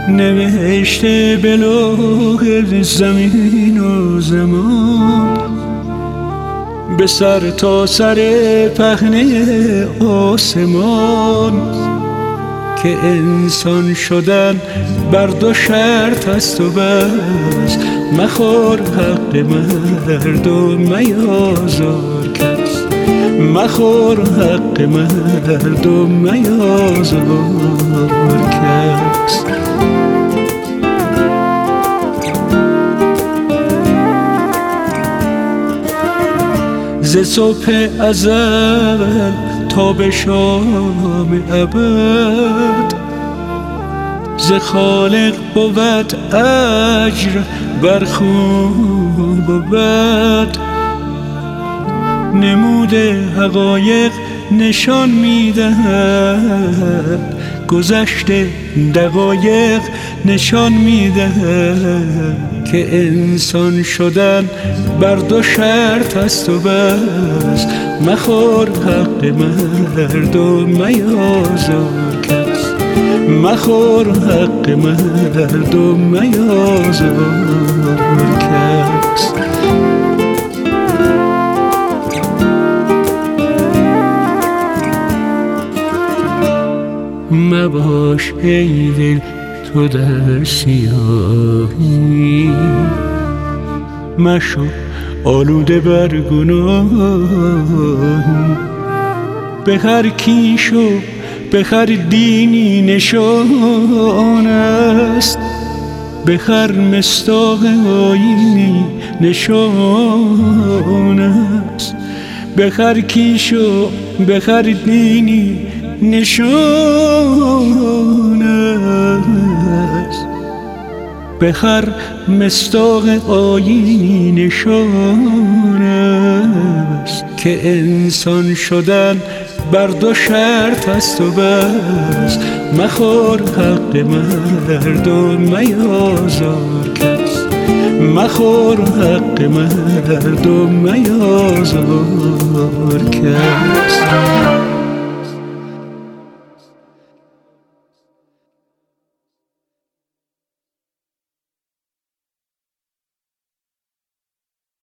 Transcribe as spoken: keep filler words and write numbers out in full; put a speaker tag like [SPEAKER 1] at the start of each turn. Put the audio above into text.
[SPEAKER 1] نوشته به لوح زمین و زمان، به سر تا سر پهنه آسمان، که انسان شدن بر دو شرط است و بس، مخور حق مردم میازار کس، مخور حق مردم میازار کس. ز صبح ازل تا به شام ابد، ز خالق بود اجر بر خوب و بد. نمود حقایق نشان میدهد، گذشته دقایق نشان میدهد، که انسان شدن بر دو شرط است و بس، مخور حق مردم میازار کس، مخور حق مردم میازار کس. مباش ای دل تو در سیاهی، مشو آلوده بر گناهی. به هر کیش و به هر دینی نشان است، به هر مصداق آیینی نشان است. به هر کیش و به هر دینی نشان است، به هر مصداق آیینی نشان است، که انسان شدن بر دو شرط است و بس، مخور حق مردم میازار کس، مخور حق مردم میازار کس.